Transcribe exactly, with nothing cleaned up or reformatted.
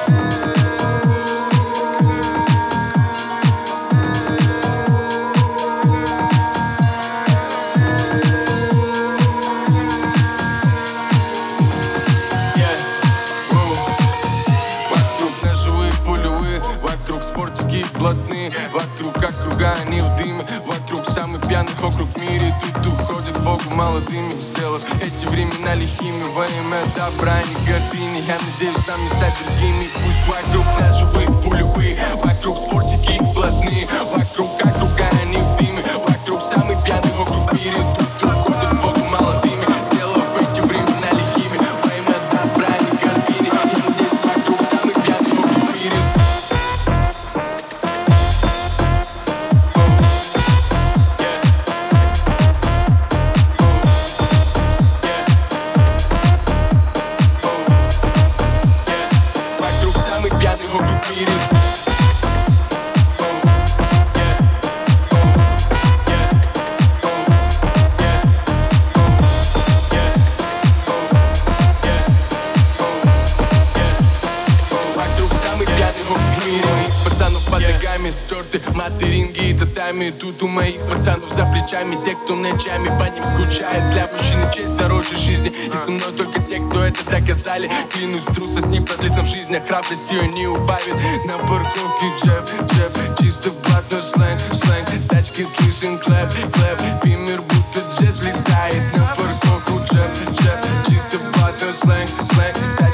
Спортики блатные, вокруг округа, они в дыме. Вокруг самый пьяный округ в мире. Тут уходит Богу молодыми, сделав эти времена лихими. Во имя добра, не гордыни. Я надеюсь нам не стать другими. Пусть вокруг нас живые пулевые. Вокруг спортики блатные, вокруг округа, они в дыме. Вокруг самый пьяный округ в мире. Тут уходит Богу молодыми, сделав эти времена лихими. Во имя добра, не гордыни. Я надеюсь вокруг самый пьяный округ в мире. Пацанов под ногами стерты материнги и татами. Тут у моих пацанов за плечами те, кто ночами по ним скучает. Для мужчины честь дороже жизни, и со мной только те, кто это доказали. Клянусь, трусость не продлит нам жизнь, а храбрость ее не убавит. На парковке джеб, джеб, чисто блатной сленг, сленг. С тачки слышен клэп, клэп, бимер будто джет летает. На парковку джеб, джеб, чисто блатной сленг, сленг.